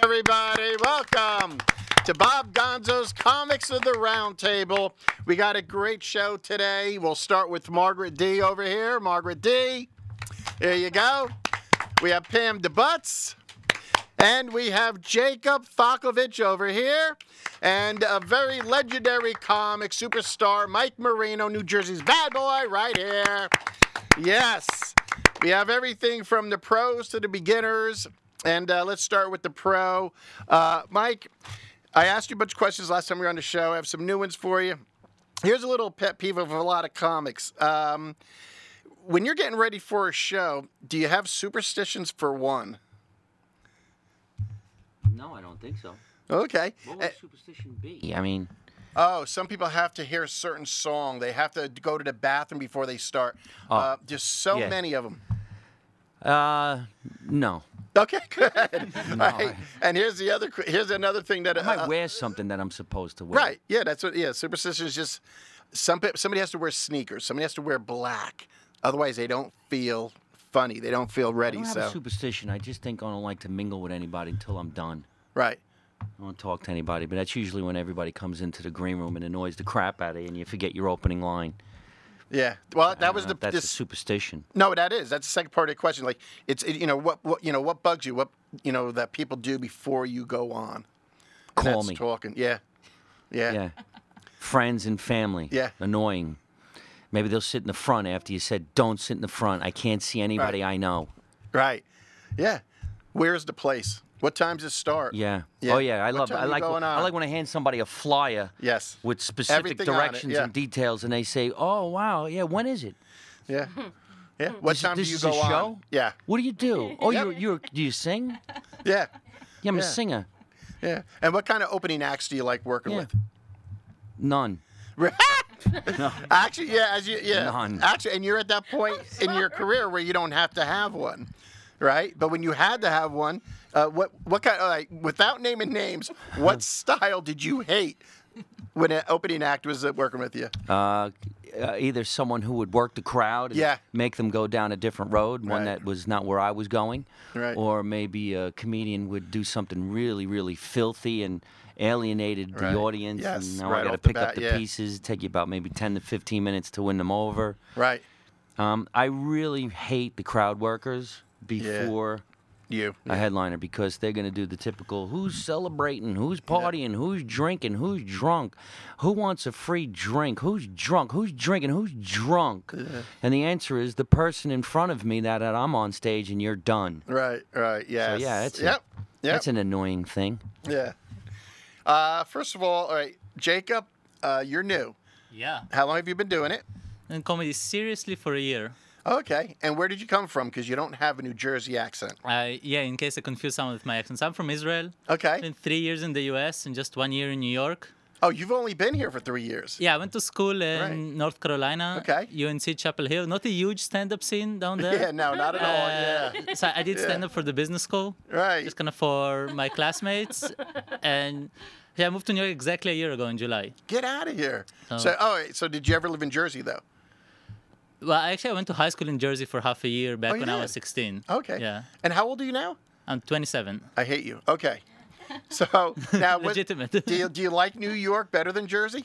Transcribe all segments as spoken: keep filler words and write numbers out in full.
Everybody, welcome to Bob Gonzo's Comics of the Round Table. We got a great show today. We'll start with Margaret D over here. Margaret D, here you go. We have Pam DeButz, and we have Jacob Falkovich over here, and a very legendary comic superstar, Mike Marino, New Jersey's bad boy, right here. Yes, we have everything from the pros to the beginners. And uh, let's start with the pro. Uh, Mike, I asked you a bunch of questions last time we were on the show. I have some new ones for you. Here's a little pet peeve of a lot of comics. Um, when you're getting ready for a show, do you have superstitions for one? No, I don't think so. Okay. What would Uh, superstition be? I mean, Oh, some people have to hear a certain song. They have to go to the bathroom before they start. Oh, uh, there's so yeah. many of them. uh, no. Okay, good. No, All right. I- And here's the other. Here's another thing that I might uh, wear something that I'm supposed to wear. Right. Yeah, that's what. Yeah, superstition is just some. pe- Somebody has to wear sneakers. Somebody has to wear black. Otherwise, they don't feel funny. They don't feel I ready. don't have So a superstition. I just think I don't like to mingle with anybody until I'm done. right. I don't talk to anybody, but that's usually when everybody comes into the green room and annoys the crap out of you, and you forget your opening line. Yeah. Well, I that don't was know the. if that's This, a superstition. no, that is. That's the second part of the question. Like, it's it, you know what what you know what bugs you. What you know that people do before you go on. And Call that's me. Talking. Yeah. Yeah. Yeah. Friends and family. Yeah. Annoying. Maybe they'll sit in the front after you said, don't sit in the front. I can't see anybody I know. Right. Yeah. Where's the place? What time does it start? Yeah. Yeah. Oh yeah, I What love it. time I you like going I on? like when I hand somebody a flyer Yes. with specific Everything on it, directions yeah. and details, and they say, "Oh wow, yeah, when is it? Yeah. Yeah. What This- time this do you is a go on? show? Yeah. What do you do? Oh, Yep. you're you're do you sing? Yeah. Yeah, I'm Yeah. a singer. Yeah. And what kind of opening acts do you like working Yeah. with? None. Actually, yeah, as you, yeah. None. Actually, and you're at that point in your career where you don't have to have one, right? But when you had to have one, uh, what what kind? Of, like, without naming names, what style did you hate when an opening act was uh, working with you? Uh, uh, either someone who would work the crowd and Yeah. make them go down a different road, one Right. that was not where I was going, Right. or maybe a comedian would do something really, really filthy and alienated the Right. audience, Yes, and now right I got to off the pick up bat, the yeah. pieces. Take you about maybe ten to fifteen minutes to win them over. Right. Um, I really hate the crowd workers before You. a headliner because they're going to do the typical who's celebrating, who's partying, who's drinking, who's drunk, who wants a free drink, who's drunk, who's drinking, who's drunk. And the answer is the person in front of me that, that I'm on stage and you're done. Right. Right. Yeah. So, yeah, that's a- yep. Yep. That's an annoying thing. Yeah. Uh, first of all, all right, Jacob, uh, you're new. Yeah, How long have you been doing it? and comedy seriously for a year. Okay. And where did you come from? Because you don't have a New Jersey accent. I yeah, in case I confuse some with my accents, I'm from Israel. Okay. Been three years in the U S and just one year in New York. Oh, you've only been here for three years. Yeah, I went to school in Right. North Carolina. Okay. U N C Chapel Hill. Not a huge stand-up scene down there. Yeah, no, not at all. Yeah. Uh, So I did Yeah. stand up for the business school, Right. just kind of for my classmates, and yeah, I moved to New York exactly a year ago in July. Get out of here. Oh. So, oh, wait, so did you ever live in Jersey though? Well, actually, I went to high school in Jersey for half a year back Oh, you when I did? was sixteen. Okay. Yeah, And how old are you now? I'm twenty-seven. I hate you. Okay. So now, what, Legitimate. do you do you like New York better than Jersey?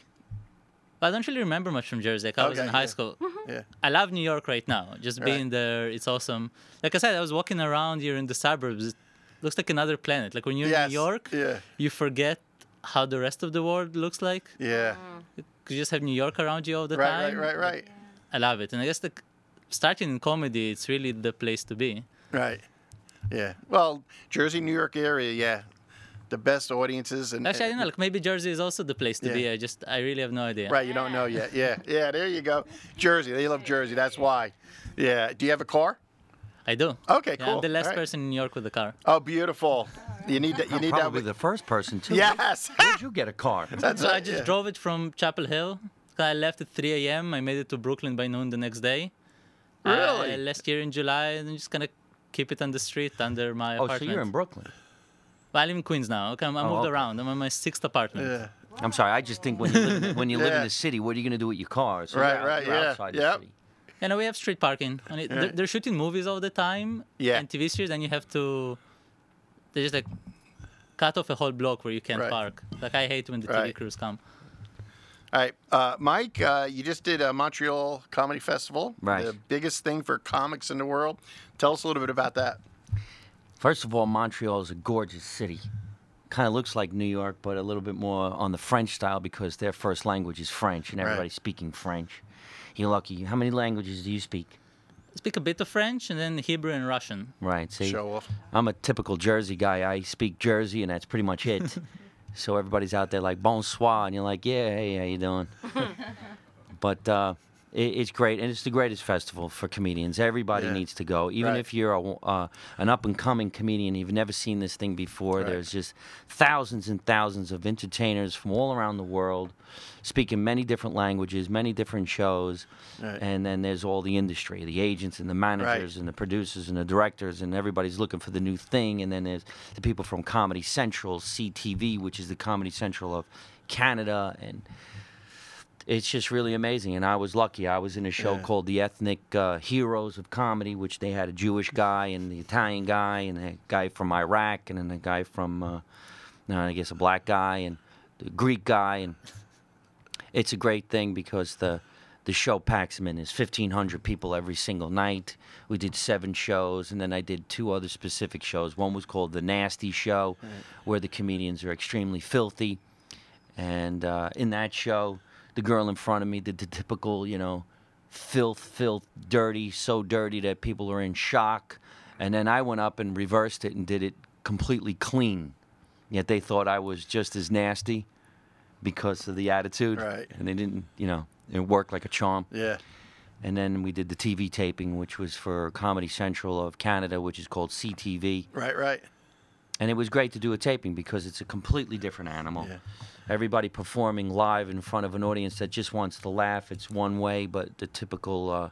I don't really remember much from Jersey. Like, I was Okay, in high yeah. school. Yeah. I love New York right now. Just Right. being there, it's awesome. Like I said, I was walking around here in the suburbs. It looks like another planet. Like when you're Yes. in New York, Yeah. you forget how the rest of the world looks like. Yeah. You just have New York around you all the Right. time. Right. Right. Right. I love it. And I guess the, starting in comedy, it's really the place to be. Right. Yeah. Well, Jersey, New York area. Yeah. The best audiences and. Actually, I don't know. Like maybe Jersey is also the place to be. Yeah. I just, I really have no idea. Right. You don't know yet. Yeah. Yeah. There you go. Jersey. They love Jersey. That's why. Yeah. Do you have a car? I do. Okay. Yeah, Cool. I'm the last All right. person in New York with a car. Oh, beautiful. You need that. You need Probably that. the first person too. Yes. Where'd you get a car? That's So I right, just yeah. drove it from Chapel Hill. I left at three a.m. I made it to Brooklyn by noon the next day. Really? Uh, last year in July, and I'm just gonna keep it on the street under my Oh, so apartment. you're in Brooklyn. Well, I live in Queens now. Okay, I'm, I Oh, moved okay. around. I'm on my sixth apartment. Yeah. I'm sorry. I just think when you live in, when you live in Yeah. the city, what are you going to do with your car? So Right, you're out- right, you're yeah, outside yep. the city. You know, we have street parking. And it, they're, Right. they're shooting movies all the time. Yeah. And T V series, and you have to. They just like cut off a whole block where you can't Right. park. Like I hate when the T V Right. crews come. All right, uh, Mike, uh, you just did a Montreal Comedy Festival, Right. the biggest thing for comics in the world. Tell us a little bit about that. First of all, Montreal is a gorgeous city. Kind of looks like New York, but a little bit more on the French style because their first language is French and Right. everybody's speaking French. You're lucky. How many languages do you speak? I speak a bit of French and then Hebrew and Russian. Right. See, Show off. I'm a typical Jersey guy. I speak Jersey, and that's pretty much it. So everybody's out there like bonsoir, and you're like, yeah, hey, how you doing? But uh, it, it's great, and it's the greatest festival for comedians. Everybody Yeah. needs to go, even Right. if you're a, uh, an up and coming comedian. You've never seen this thing before. Right. There's just thousands and thousands of entertainers from all around the world, speaking many different languages, many different shows, Right. and then there's all the industry, the agents and the managers and the producers and the directors, and everybody's looking for the new thing. And then there's the people from Comedy Central, C T V, which is the Comedy Central of Canada, and it's just really amazing. And I was lucky. I was in a show Yeah. called The Ethnic uh, Heroes of Comedy, which they had a Jewish guy and the Italian guy and a guy from Iraq and then a guy from, uh, no, I guess a black guy and the Greek guy. And it's a great thing because the the show packs them in. There's fifteen hundred people every single night. We did seven shows, and then I did two other specific shows. One was called The Nasty Show, where the comedians are extremely filthy. And uh, in that show, the girl in front of me did the typical, you know, filth, filth, dirty, so dirty that people are in shock. And then I went up and reversed it and did it completely clean. Yet they thought I was just as nasty because of the attitude. Right. And they didn't, you know, it worked like a charm. Yeah. And then we did the T V taping, which was for Comedy Central of Canada, which is called C T V. Right, right. And it was great to do a taping because it's a completely different animal. Yeah. Everybody performing live in front of an audience that just wants to laugh, it's one way, but the typical uh,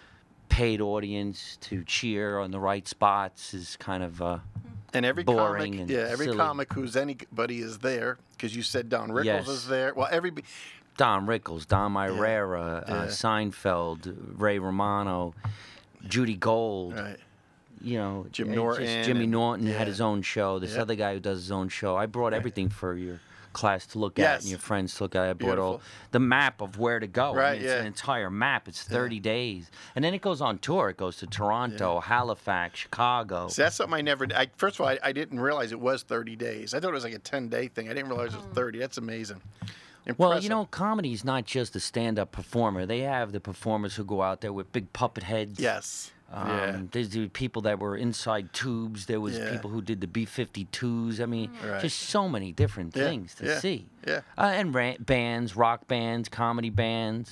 paid audience to cheer on the right spots is kind of uh, And every boring comic, and yeah, every silly. comic who's anybody is there because you said Don Rickles Yes. is there. Well, every Don Rickles, Dom Irera, Yeah. Uh, Seinfeld, Ray Romano, Judy Gold. right. You know, Jim it's Norton Just Jimmy and- Norton yeah. had his own show. This Yeah. other guy who does his own show. I brought everything for your class to look at Yes. and your friends to look at. I brought all Beautiful. the map of where to go. I Right, mean, it's yeah. an entire map. It's thirty days, and then it goes on tour. It goes to Toronto, Halifax, Chicago. See, that's something I never. I, first of all, I, I didn't realize it was thirty days. I thought it was like a ten day thing. I didn't realize it was thirty. That's amazing. Well, Impressive. you know, comedy is not just a stand-up performer. They have the performers who go out there with big puppet heads. Yes. Um, yeah. There's the people that were inside tubes. There was Yeah. people who did the B fifty-twos. I mean, Right. just so many different Yeah, things to yeah, see. yeah. Uh, and ra- bands, rock bands, comedy bands.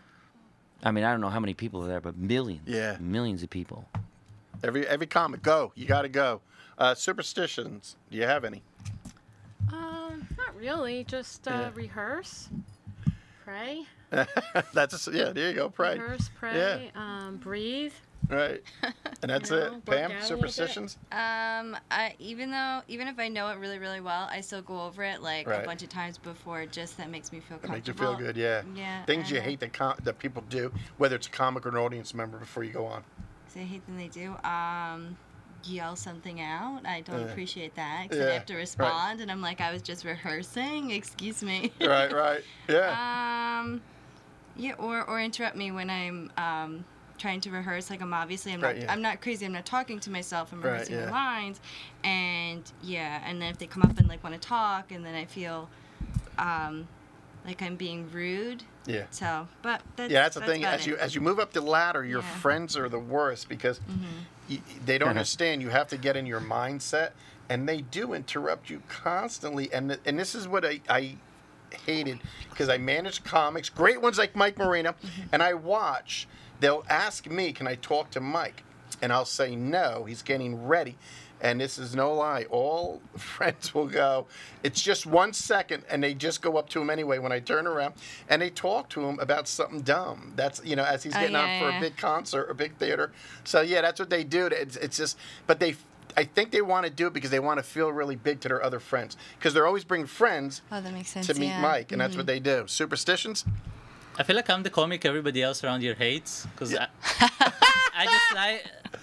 I mean, I don't know how many people are there, but millions. Yeah. Millions of people. Every every comic, go. You got to go. Uh, superstitions. Do you have any? Um, not really. Just uh, Yeah. rehearse, pray, That's a, yeah. There you go. Pray. rehearse, pray, um, breathe. Right. And that's You know, it. work Pam, out a little bit. superstitions. Um, I, even though even if I know it really really well, I still go over it like Right. a bunch of times before. Just that makes me feel That makes you comfortable. feel good. Yeah. Yeah. Things you and, uh, hate that com- that people do, whether it's a comic or an audience member, before you go on. So I hate when they do. Um, yell something out. I don't Yeah. appreciate that because Yeah, I have to respond, and I'm like, I was just rehearsing. Excuse me. Right. Right. Yeah. Um, yeah, or or interrupt me when I'm um trying to rehearse. Like I'm obviously I'm Right, not yeah. I'm not crazy. I'm not talking to myself. I'm Right, rehearsing yeah. the lines, and yeah, and then if they come up and like want to talk, and then I feel um like I'm being rude. Yeah. So, but that's, Yeah, that's the that's thing. about As you it. as you move up the ladder, your Yeah. friends are the worst because y they don't understand. You have to get in your mindset, and they do interrupt you constantly. And th- and this is what I, I hated because I manage comics, great ones like Mike Marino, and I watch. They'll ask me, "Can I talk to Mike?" And I'll say no. He's getting ready. And this is no lie. All friends will go, it's just one second, and they just go up to him anyway when I turn around, and they talk to him about something dumb. That's, you know, as he's Oh, getting yeah, on for yeah. a big concert or big theater. So, yeah, that's what they do. It's, it's just, but they, I think they want to do it because they want to feel really big to their other friends. Because they're always bringing friends Oh, that makes sense. to meet yeah. Mike, and that's what they do. Superstitions? I feel like I'm the comic everybody else around here hates because Yeah. I, I just I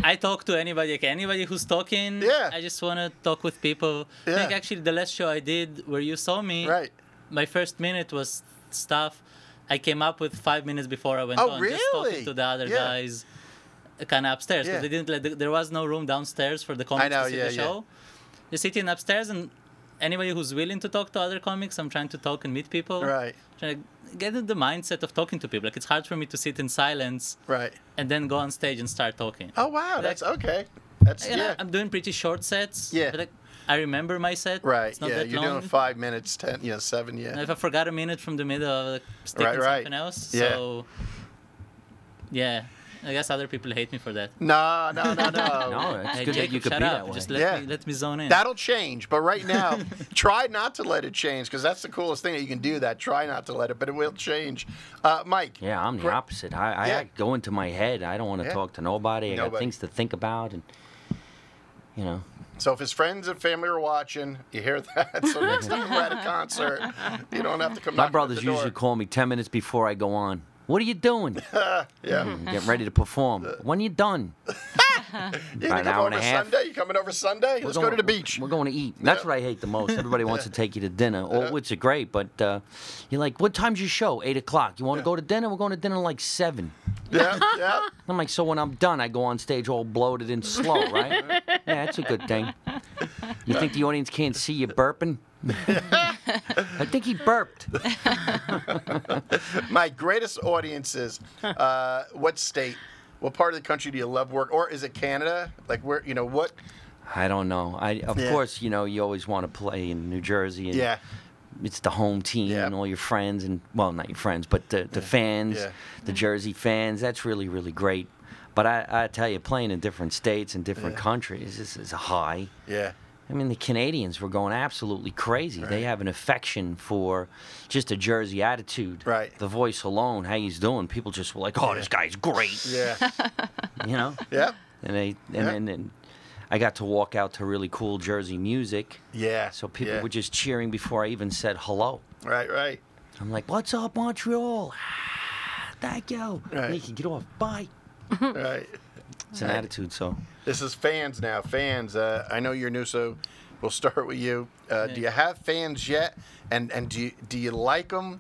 I talk to anybody, like anybody who's talking. Yeah. I just want to talk with people. I think Yeah. actually the last show I did where you saw me, Right. my first minute was stuff I came up with five minutes before I went Oh, on. Just really? talking to the other Yeah. guys kind of upstairs. Because Yeah. they didn't let the, there was no room downstairs for the comics know, to see yeah, the yeah. show. You're sitting upstairs and anybody who's willing to talk to other comics, I'm trying to talk and meet people. Right. Trying to get in the mindset of talking to people. Like it's hard for me to sit in silence Right. and then go on stage and start talking. Oh wow, Like- that's okay. That's You know, yeah. I'm doing pretty short sets. Yeah. But like, I remember my set. Right. It's not Yeah. that You're long. doing five minutes, ten, you know, seven. And Yeah. if I forgot a minute from the middle, I'll like, stick Right, in right. something else. Yeah. So, yeah. I guess other people hate me for that. No, no, no, no. No, it's Hey, good that Jacob, you could shut be up. that way. Just let Yeah. me let me zone in. That'll change, but right now, try not to let it change because that's the coolest thing that you can do. That try not to let it, but it will change. Uh, Mike. Yeah, I'm the Great. opposite. I, I, Yeah. I go into my head. I don't want to Yeah. talk to nobody. I got Nobody. things to think about, and you know. So if his friends and family are watching, you hear that. So next time we're at a concert, you don't have to come. My knocking brothers at the door. usually call me ten minutes before I go on. What are you doing? Yeah. Getting ready to perform. When you done? Yeah, you About come an hour and over a half. Sunday? You coming over Sunday? Let's go to the beach. We're going to eat. That's Yeah. what I hate the most. Everybody wants to take you to dinner, or which is great, but uh, you're like, what time's your show? Eight o'clock. You want to go to dinner? We're going to dinner like seven. Yeah, yeah. I'm like, so when I'm done, I go on stage all bloated and slow, right? Yeah, that's a good thing. You think the audience can't see you burping? I think he burped. My greatest audiences. Uh, what state? What part of the country do you love work? Or is it Canada? Like where? You know what? I don't know. I of Yeah. course, you know, you always want to play in New Jersey, and Yeah. it's the home team Yeah. and all your friends, and well, not your friends, but the the fans, Yeah. the Jersey fans. That's really really great. But I, I tell you, playing in different states and different Yeah. countries is, is a high. Yeah. I mean, the Canadians were going absolutely crazy. They Right. have an affection for just a Jersey attitude. Right. The voice alone, how he's doing. People just were like, "Oh, this guy's great," Yeah. you know. Yep. And they and Yeah. then and I got to walk out to really cool Jersey music. Yeah. So people yeah. were just cheering before I even said hello. Right. Right. I'm like, "What's up, Montreal? Ah, thank you." Right. And you can get off. Bye. Right. It's an Right. attitude. So This is fans now. Fans. Uh, I know you're new, so we'll start with you. Uh, do you have fans yet? And and do you, do you like them?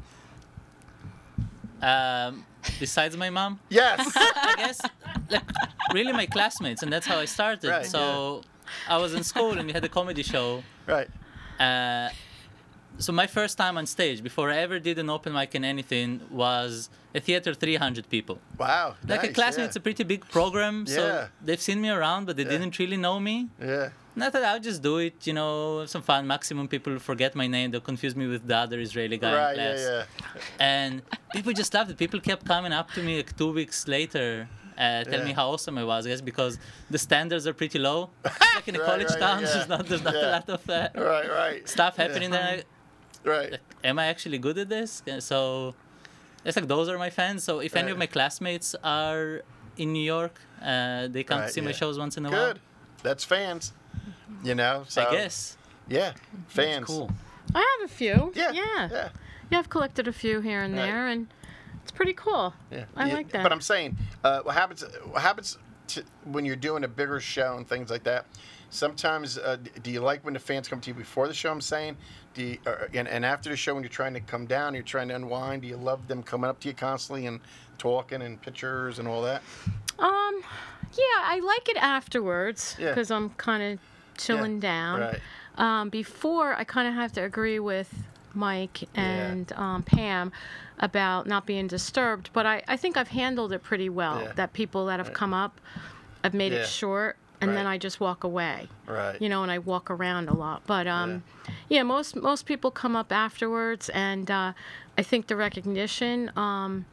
Um, besides my mom, Yes. I guess, like, really my classmates, and that's how I started. Right, so I was in school and we had a comedy show. right. Uh, so my first time on stage, before I ever did an open mic in anything, was a theater three hundred people. Wow. Like nice, a classmate's yeah. a pretty big program, so Yeah. they've seen me around, but they Yeah. didn't really know me. Yeah. Not that I'll just do it, you know, have some fun. Maximum people forget my name, they'll confuse me with the other Israeli guy Right. in Yeah. class. Yeah. And people just loved it. People kept coming up to me like two weeks later, uh, tell Yeah. me how awesome I was. I guess because the standards are pretty low. Like in a Right, college right, town, yeah. there's not there's not Yeah. a lot of uh, Right. Right. stuff happening there. Right. Am I actually good at this? Uh, So it's like those are my fans. So if any Right. of my classmates are in New York, uh, they come Right, to see my yeah. shows once in a Good. That's fans. You know. while. So, I guess. Yeah. Fans. cool. I have a few. Yeah. Yeah. Yeah. Yeah, I've collected a few here and Right. there, and it's pretty cool. Yeah. I Yeah, like that. But I'm saying, uh, what happens? What happens to, when you're doing a bigger show and things like that? Sometimes, uh, d- do you like when the fans come to you before the show? I'm saying, do you, uh, and, and after the show when you're trying to come down, you're trying to unwind. Do you love them coming up to you constantly and talking and pictures and all that? Um, yeah, I like it afterwards Yeah. because I'm kind of chilling Yeah, down. Right. Um, before, I kind of have to agree with Mike Yeah. and um, Pam about not being disturbed, but I, I think I've handled it pretty well. Yeah. That people that have Right. come up, I've made Yeah. it short, and then Right. I just walk away. Right. You know, and I walk around a lot. But um, yeah. most most people come up afterwards, and uh, I think the recognition um,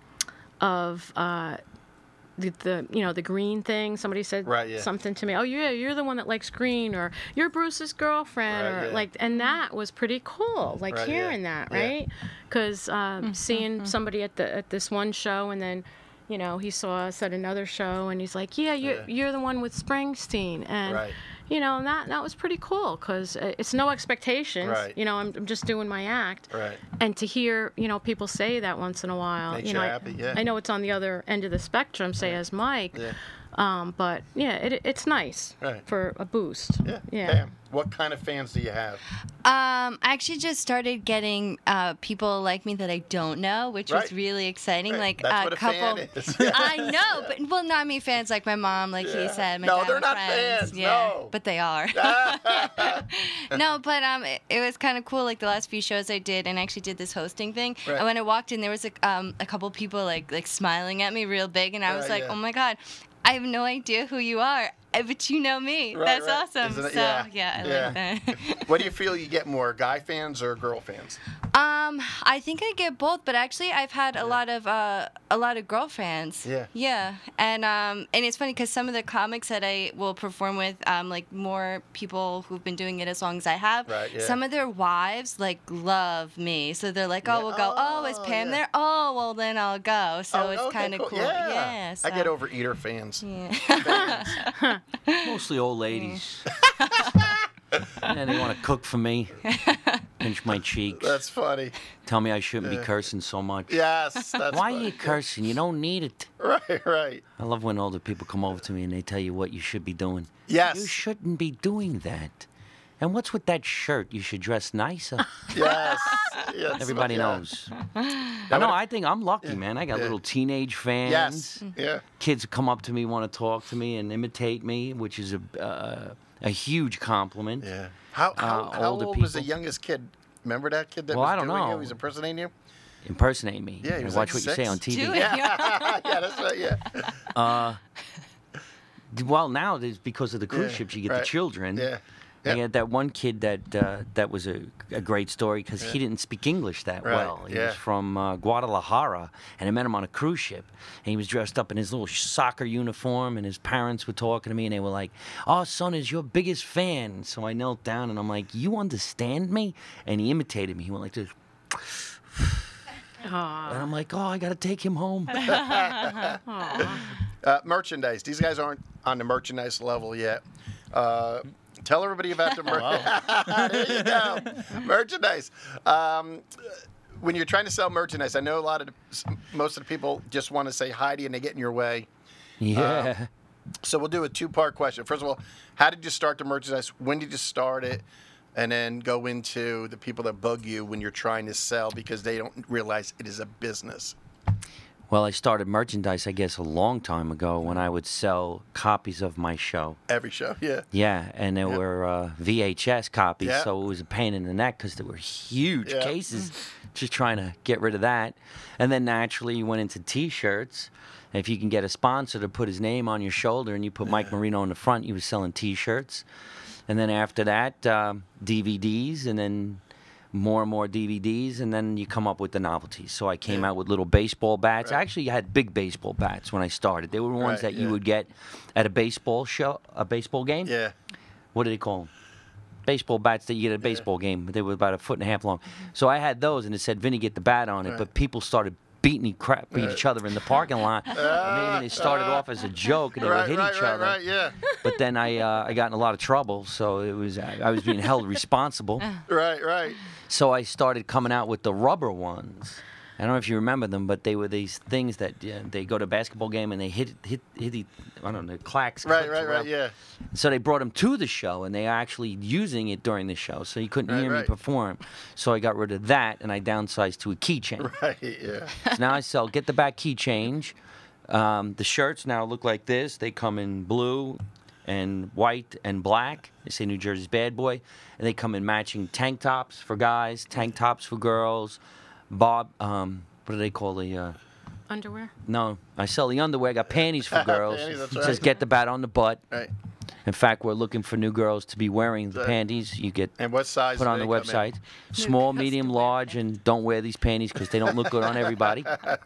of uh, the, the you know the green thing. Somebody said Right, yeah. something to me. Oh yeah, you're the one that likes green, or you're Bruce's girlfriend, Right, or yeah. like, and that was pretty cool. Like Right, yeah. hearing that, Yeah. right? Because um, seeing somebody at the at this one show, and then. You know, he saw us at another show, and he's like, "Yeah, you're Yeah. you're the one with Springsteen," and Right. you know, and that that was pretty cool because it's no expectations. Right. You know, I'm, I'm just doing my act. Right. And to hear, you know, people say that once in a while, Makes you you know, I- happy, yeah. I know it's on the other end of the spectrum, say as Mike. Yeah. Um, but yeah, it, it's nice Right. for a boost. Yeah. Yeah. Pam, what kind of fans do you have? Um, I actually just started getting uh, people like me that I don't know, which Right. was really exciting. Right. Like That's a what a couple. fan is. I know, but well, not me fans like my mom, like Yeah. he said. My No, dad, they're my not friends. fans, Yeah, no. but they are. No, but um, it, it was kind of cool. Like the last few shows I did, and I actually did this hosting thing. Right. And when I walked in, there was a um a couple people like like smiling at me real big, and I was Yeah, like, yeah. oh my god, I have no idea who you are, uh, but you know me. Right, That's right. awesome. Isn't it? So Yeah. yeah, I Yeah. like that. What do you feel you get more, guy fans or girl fans? Um, I think I get both, but actually I've had a lot of uh, a lot of girl fans. Yeah. Yeah, and um, and it's funny because some of the comics that I will perform with, um, like more people who've been doing it as long as I have. Right, yeah. Some of their wives like love me, so they're like, oh, Yeah. we'll go. Oh, is Oh, Pam yeah. there? Oh, well then I'll go. So Oh, it's okay, kind of cool. Yeah. Yeah. I get so- overeater fans. Yeah. Mostly old ladies. And they want to cook for me, pinch my cheeks, That's funny. tell me I shouldn't be cursing so much. Yes, that's Why are funny. you cursing? You don't need it. Right, right. I love when older people come over to me and they tell you what you should be doing. Yes. You shouldn't be doing that. And what's with that shirt? You should dress nicer. Yes. yes. Everybody yeah. knows. I know. I think I'm lucky, man. I got yeah. little teenage fans. Yes. Yeah. Kids come up to me, want to talk to me, and imitate me, which is a uh, a huge compliment. Yeah. How how, Uh, how older old was the people. youngest kid? Remember that kid that Well, was I don't doing know. you? He was impersonating you? Impersonate me. Yeah, he and was watch like what you say six. on T V. Do it. Yeah. yeah, that's right. Yeah. Uh, well, now there's because of the cruise Yeah, ships, you get right. the children. Yeah. I Yep. had that one kid that uh, that was a, a great story because he didn't speak English that Right, well. He yeah. was from uh, Guadalajara, and I met him on a cruise ship. And he was dressed up in his little soccer uniform, and his parents were talking to me, and they were like, "Our son is your biggest fan." So I knelt down, and I'm like, "You understand me?" And he imitated me. He went like this. Aw. And I'm like, "Oh, I got to take him home." Uh, merchandise. These guys aren't on the merchandise level yet. Uh, tell everybody about the merchandise. There you go. Merchandise. Um, when you're trying to sell merchandise, I know a lot of the, most of the people just want to say hi to you and they get in your way. Yeah. So we'll do a two-part question. First of all, how did you start the merchandise? When did you start it? And then go into the people that bug you when you're trying to sell because they don't realize it is a business. Well, I started merchandise, I guess, a long time ago when I would sell copies of my show. Every show, yeah. Yeah, and there Yep. were uh, V H S copies, Yeah. so it was a pain in the neck because there were huge Yeah. cases. Just trying to get rid of that, and then naturally you went into T-shirts. If you can get a sponsor to put his name on your shoulder, and you put Mike Marino in the front, you were selling T-shirts, and then after that, um, D V Ds, and then more and more D V Ds, and then you come up with the novelties. So I came Yeah. out with little baseball bats. Right. I actually had big baseball bats when I started. They were the ones Right, that you yeah. would get at a baseball show, a baseball game. Yeah. What do they call them? Baseball bats that you get at a baseball game. They were about a foot and a half long. So I had those, and it said Vinny get the bat on it. Right. But people started beating e- crap, beat each other in the parking lot. Maybe they started off as a joke and they Right, would hit right, each right, other. right, yeah. But then I uh, I got in a lot of trouble, so it was I, I was being held responsible. Right, right. So I started coming out with the rubber ones. I don't know if you remember them, but they were these things that yeah, they go to a basketball game and they hit hit hit the I don't know clacks. Right, clicks right, right, around. yeah. So they brought them to the show, and they are actually using it during the show, so you couldn't Right, hear me right. perform. So I got rid of that, and I downsized to a keychain. Right, yeah. So now I sell get the back key change. Um, the shirts now look like this. They come in blue and white and black. They say New Jersey's bad boy, and they come in matching tank tops for guys, tank tops for girls. Bob, um, what do they call the? Uh, Underwear. no, I sell the underwear. I got panties for girls. Panties, that's It says right. get the bat on the butt. Right. In fact, we're looking for new girls to be wearing the Right. panties. You get And what size put do on the they come in? website. Small, medium, custom large, and don't wear these panties because they don't look good on everybody.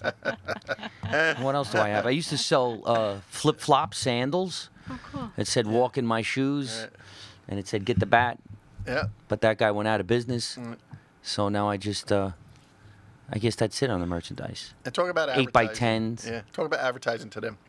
What else do I have? I used to sell uh, flip-flop sandals. Oh, cool. It said walk in my shoes, Right. and it said get the bat. Yeah. But that guy went out of business. Mm. So now I just, uh, I guess that's it on the merchandise. And talk about Eight by advertising. tens. Yeah. Talk about advertising to them.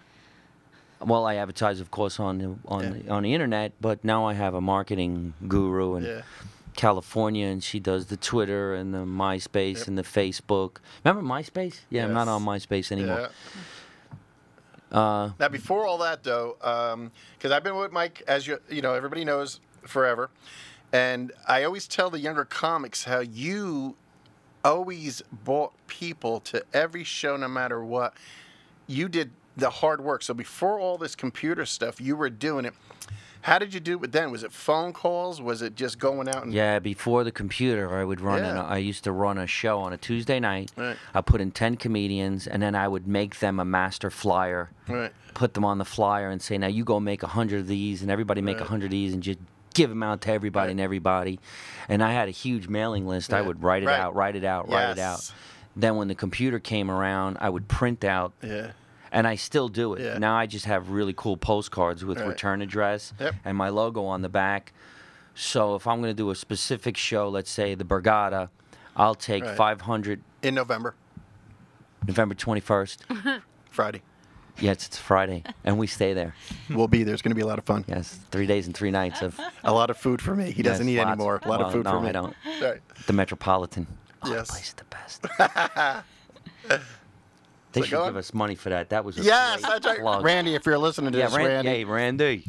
Well, I advertise, of course, on the, on Yeah. the, on the internet, but now I have a marketing guru in Yeah. California, and she does the Twitter and the MySpace Yep. and the Facebook. Remember MySpace? Yeah, I'm not Yes. on MySpace anymore. Yeah. Uh, Now, before all that, though, because I've been with Mike, as you you know, everybody knows, forever, and I always tell the younger comics how you always brought people to every show, no matter what. You did the hard work. So before all this computer stuff, you were doing it. How did you do it then? Was it phone calls? Was it just going out and Yeah, before the computer, I would run. An, Yeah. I used to run a show on a Tuesday night. Right. I put in ten comedians, and then I would make them a master flyer. Right. Put them on the flyer and say, "Now you go make a hundred of these, and everybody make a Right. hundred of these, and just give them out to everybody Right. and everybody." And I had a huge mailing list. I Yeah. would write it Right. out, write it out, write it out. Yes. Then when the computer came around, I would print out. Yeah. And I still do it. Yeah. Now I just have really cool postcards with Right. return address Yep. and my logo on the back. So if I'm going to do a specific show, let's say the Borgata, I'll take Right. five hundred In November, November twenty-first. Friday. Yes, it's Friday, and we stay there. We'll be there. It's going to be a lot of fun. Yes, three days and three nights of A lot of food for me. He doesn't yes, eat lots. anymore. A lot Well, of food no, for me. I don't. Right. The Metropolitan. Oh, Yes. the place is the best. They So should go give on. us money for that. That was a Yes, great that's right. plug. Randy, if you're listening to Yeah, this, Ran- Randy. hey, Randy.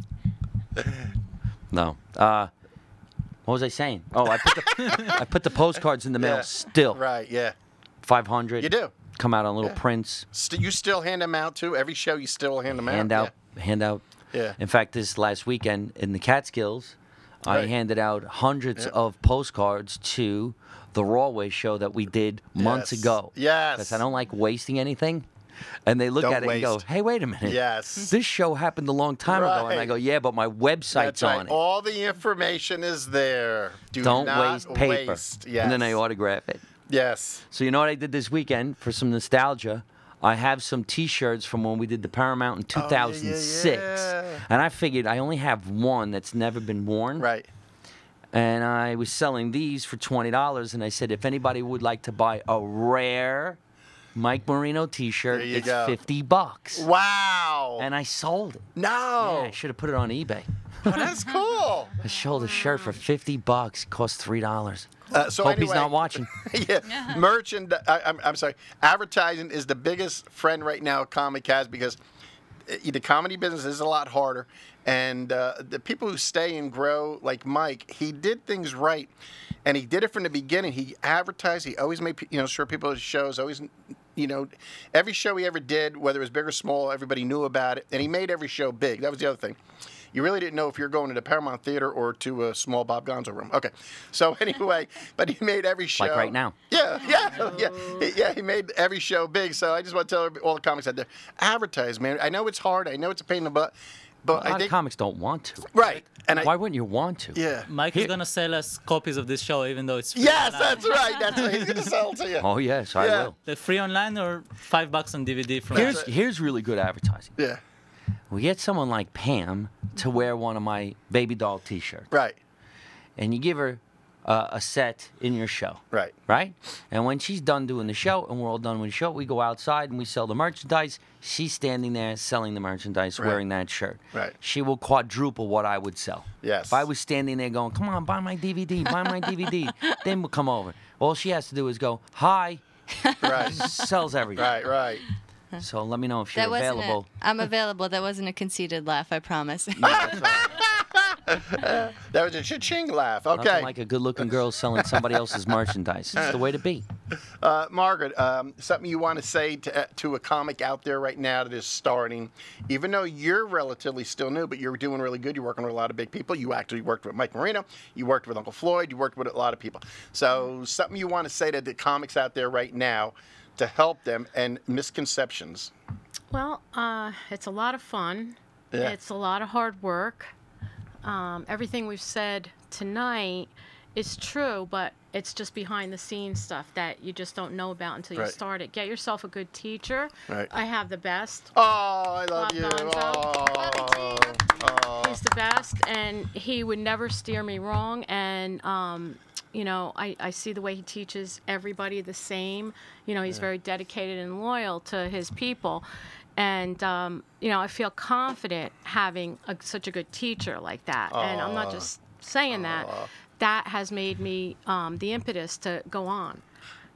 No. Uh, what was I saying? Oh, I put the I put the postcards in the mail Yeah. still. Right, yeah. five hundred. You do. Come out on little Yeah. prints. St- you still hand them out, too? Every show, you still hand them out? Hand out. Hand out. Yeah. In fact, this last weekend in the Catskills, I Right. handed out hundreds Yeah. of postcards to the Rawway show that we did months Yes. ago. Yes. Because I don't like wasting anything. And they look Don't at it and go, waste. "Hey, wait a minute. Yes. This show happened a long time ago." And I Right. go, "Yeah, but my website's That's right. on it. All the information is there. Do Don't not waste paper." waste. Yes. And then I autograph it. Yes. So you know what I did this weekend for some nostalgia? I have some T-shirts from when we did the Paramount in two thousand six, yeah. and I figured I only have one that's never been worn. Right. And I was selling these for twenty dollars, and I said, if anybody would like to buy a rare Mike Marino T-shirt, There you it's go. fifty bucks. Wow. And I sold it. no. Yeah, I should have put it on eBay. Oh, that's cool. I sold a shirt for fifty bucks. Cost three dollars. Uh, so Hope anyway, he's not watching. yeah, merchand. I, I'm, I'm sorry. Advertising is the biggest friend right now a comic has because uh, the comedy business is a lot harder, and uh, the people who stay and grow, like Mike, he did things right, and he did it from the beginning. He advertised. He always made pe- you know sure people at his shows always. You know, every show he ever did, whether it was big or small, everybody knew about it, and he made every show big. That was the other thing. You really didn't know if you're going to the Paramount Theater or to a small Bob Gonzo room. Okay, so anyway, but he made every show. Like right now. Yeah, yeah, yeah, He- yeah. He made every show big. So I just want to tell every- all the comics out there, advertise, man. I know it's hard. I know it's a pain in the butt, but A lot I of think comics don't want to. right. And I, Why wouldn't you want to? yeah. Mike is gonna sell us copies of this show, even though it's free Yes, online. that's right. That's right. He's gonna sell it to you. Oh, yes, I Yeah. will. They're free online or five bucks on D V D from Here's, us. here's really good advertising. Yeah. We get someone like Pam to wear one of my baby doll T-shirts, Right. and you give her uh, a set in your show, Right. right? And when she's done doing the show, and we're all done with the show, we go outside and we sell the merchandise. She's standing there selling the merchandise, Right. wearing that shirt. Right. She will quadruple what I would sell. Yes. If I was standing there going, "Come on, buy my D V D, buy my D V D," then we'll come over. All she has to do is go, "Hi," Right. sells everything. right. Right. So let me know if you're That wasn't available. a, I'm available. That wasn't a conceited laugh, I promise. That was a cha-ching laugh. Okay. Nothing like a good-looking girl selling somebody else's merchandise. It's the way to be. Uh, Margaret, um, something you want to say to, uh, to a comic out there right now that is starting, even though you're relatively still new, but you're doing really good. You're working with a lot of big people. You actually worked with Mike Marino. You worked with Uncle Floyd. You worked with a lot of people. So something you want to say to the comics out there right now to help them and misconceptions. Well, uh, it's a lot of fun. Yeah. It's a lot of hard work. Um, everything we've said tonight is true, but it's just behind the scenes stuff that you just don't know about until you Right. start it. Get yourself a good teacher. Right. I have the best. Oh, I love Bob you. Gonzo. Oh, oh. He's the best, and he would never steer me wrong. And um, you know, I, I see the way he teaches everybody the same. You know, he's very dedicated and loyal to his people. And, um, you know, I feel confident having a, such a good teacher like that. And I'm not just saying that. That has made me um, the impetus to go on.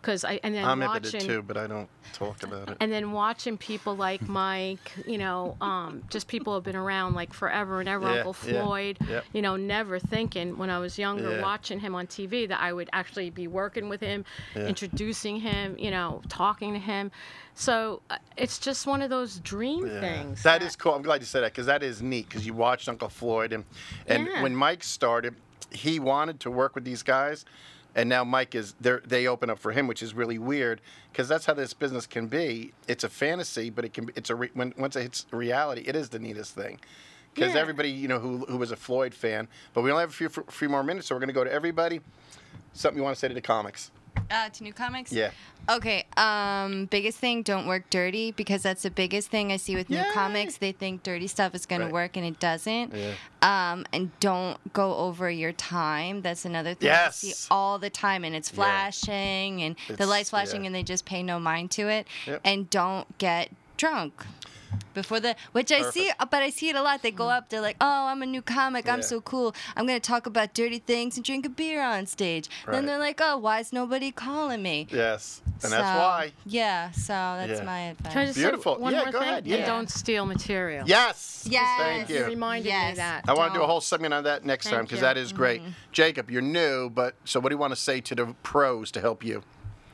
because I and then I'm watching impotent too, but I don't talk about it. and then watching people like Mike, you know, um, just people have been around like forever and ever. Yeah, Uncle yeah, Floyd, yep. you know, never thinking when I was younger, Yeah. watching him on T V, that I would actually be working with him, Yeah. introducing him, you know, talking to him. So uh, it's just one of those dream Yeah. things. That is cool. I'm glad you said that because that is neat. Because you watched Uncle Floyd, and and Yeah. when Mike started, he wanted to work with these guys, and now Mike is there. They open up for him, which is really weird because that's how this business can be. It's a fantasy, but it can. Be, it's a re, when once it hits reality, it is the neatest thing. Because Yeah. everybody, you know, who who was a Floyd fan, but we only have a few few more minutes, so we're going to go to everybody. Something you want to say to the comics? Uh, to new comics? Yeah. Okay. Um, biggest thing, don't work dirty, because that's the biggest thing I see with new Yay! comics. They think dirty stuff is gonna Right. work and it doesn't. Yeah. Um, and don't go over your time. That's another thing I see Yes. all the time, and it's Yeah. flashing and the It's- lights flashing, yeah. and they just pay no mind to it. Yep. And don't get drunk. Before the, which I see, but I see it a lot. They go up, they're like, "Oh, I'm a new comic. I'm Yeah. so cool. I'm gonna talk about dirty things and drink a beer on stage." Right. Then they're like, "Oh, why is nobody calling me?" Yes. And So, that's why. Yeah, so that's Yeah. my advice. Can I just Beautiful. say one Yeah, more go thing? ahead, And yeah. don't steal material. Yes. Yes. Thank You you. reminded Yes. me that. I want to do a Don't. whole segment on that next time Thank because you. that is great. Jacob, you're new, but so what do you want to say to the pros to help you?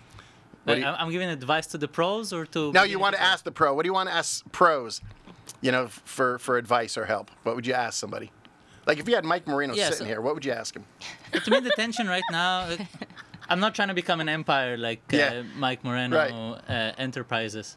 What do Like, you- I'm I'm giving advice to the pros or to. No, you want to beginning ask the pro. What do you want to ask pros? You know, for for advice or help. What would you ask somebody? Like if you had Mike Marino Yeah, sitting so- here, what would you ask him? people. To me, the tension right now. like, I'm not trying to become an empire like uh, Yeah. Mike Moreno Right. uh, Enterprises.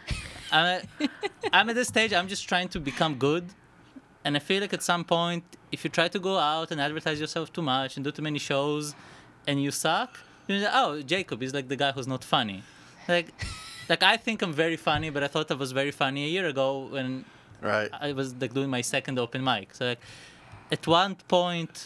I'm at, I'm at this stage. I'm just trying to become good, and I feel like at some point, if you try to go out and advertise yourself too much and do too many shows, and you suck, you're like, oh, Jacob is like the guy who's not funny. Like, like I think I'm very funny, but I thought I was very funny a year ago when Right. I was like doing my second open mic. So like, at one point,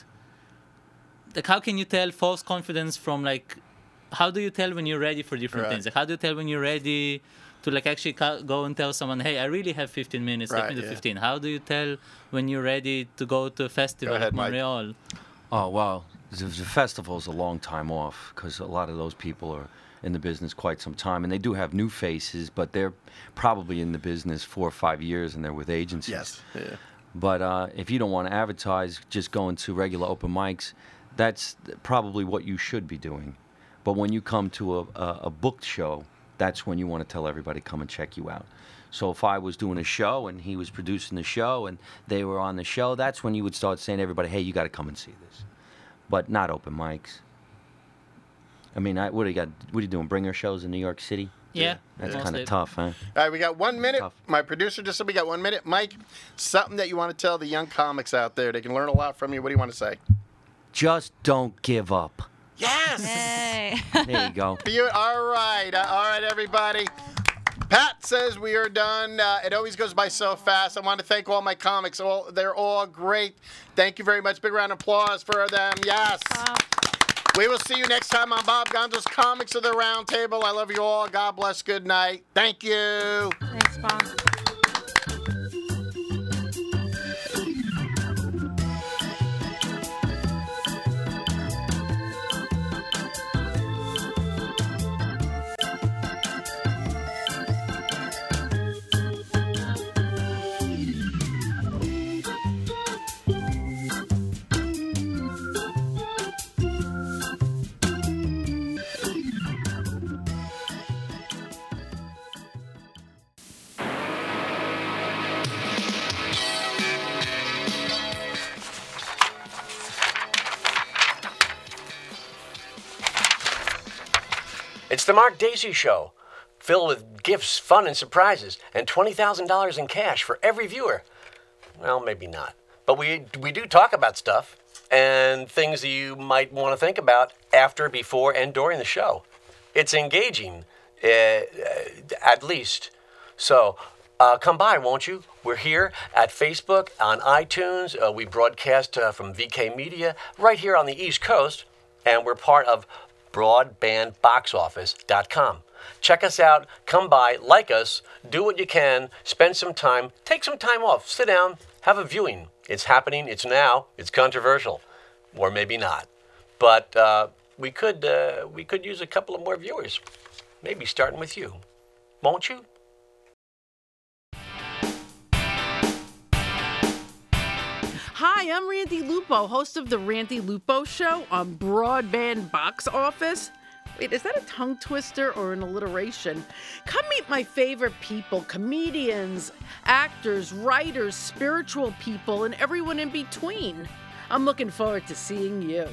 like how can you tell false confidence from like, how do you tell when you're ready for different Right. things? Like how do you tell when you're ready to like actually ca- go and tell someone, hey, I really have fifteen minutes, let Right, me do yeah. fifteen. How do you tell when you're ready to go to a festival ahead, like Mike. Montreal? Oh, well, the, the festival's a long time off because a lot of those people are in the business quite some time. And they do have new faces, but they're probably in the business four or five years and they're with agencies. Yes. Yeah. But uh, if you don't want to advertise, just going to regular open mics, that's probably what you should be doing. But when you come to a, a, a booked show, that's when you want to tell everybody, come and check you out. So if I was doing a show and he was producing the show and they were on the show, that's when you would start saying to everybody, hey, you got to come and see this. But not open mics. I mean, I, what do you got? What are you doing? Bringer shows in New York City? Yeah, That's mostly. kind of tough, huh? All right, we got one minute. Tough. My producer just said we got one minute. Mike, something that you want to tell the young comics out there. They can learn a lot from you. What do you want to say? Just don't give up. Yes. Hey. There you go. You, all right. Uh, all right, everybody. Pat says we are done. Uh, it always goes by so fast. I want to thank all my comics. All They're all great. Thank you very much. Big round of applause for them. Yes. Wow. We will see you next time on Bob Gonzo's Comics of the Round Table. I love you all. God bless. Good night. Thank you. Thanks, Bob. It's the Mark Daisy Show, filled with gifts, fun, and surprises, and twenty thousand dollars in cash for every viewer. Well, maybe not. But we, we do talk about stuff and things that you might want to think about after, before, and during the show. It's engaging, uh, uh, at least. So uh, come by, won't you? We're here at Facebook, on iTunes. Uh, we broadcast uh, from V K Media right here on the East Coast, and we're part of broadband box office dot com. Check us out, come by, like us, do what you can, spend some time, take some time off, sit down, have a viewing. It's happening, it's now, it's controversial, or maybe not. But uh, we could uh, we could use a couple of more viewers. Maybe starting with you. Won't you? Hi, I'm Randy Lupo, host of The Randy Lupo Show on Broadband Box Office. Wait, is that a tongue twister or an alliteration? Come meet my favorite people, comedians, actors, writers, spiritual people, and everyone in between. I'm looking forward to seeing you.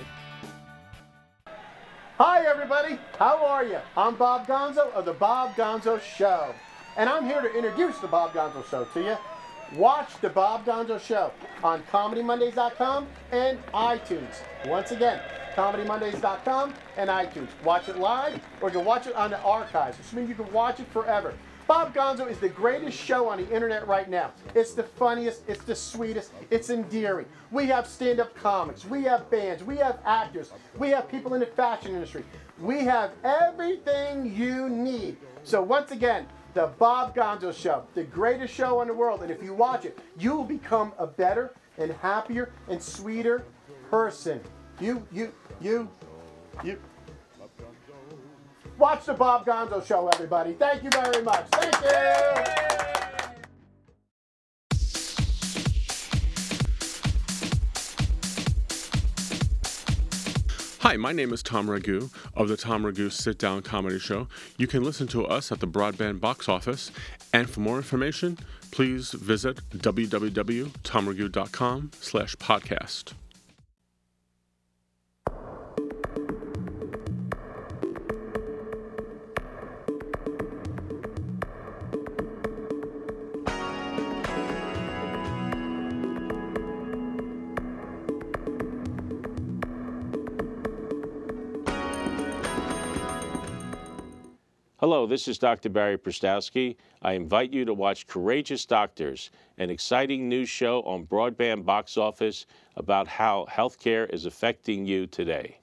Hi, everybody. How are you? I'm Bob Gonzo of The Bob Gonzo Show. And I'm here to introduce The Bob Gonzo Show to you. Watch The Bob Gonzo Show on comedy mondays dot com and iTunes. Once again, comedy mondays dot com and iTunes. Watch it live, or you can watch it on the archives, which means you can watch it forever. Bob Gonzo is the greatest show on the internet right now. It's the funniest, it's the sweetest, it's endearing. We have stand-up comics, we have bands, we have actors, we have people in the fashion industry. We have everything you need. So once again, The Bob Gonzo Show, the greatest show in the world. And if you watch it, you will become a better and happier and sweeter person. You, you, you, you. Watch The Bob Gonzo Show, everybody. Thank you very much. Thank you. Hi, my name is Tom Ragu of the Tom Ragu Sit Down Comedy Show. You can listen to us at the Broadband Box Office, and for more information, please visit w w w dot tom ragu dot com slash podcast. Hello, this is Doctor Barry Prostowski. I invite you to watch Courageous Doctors, an exciting new show on Broadband Box Office about how healthcare is affecting you today.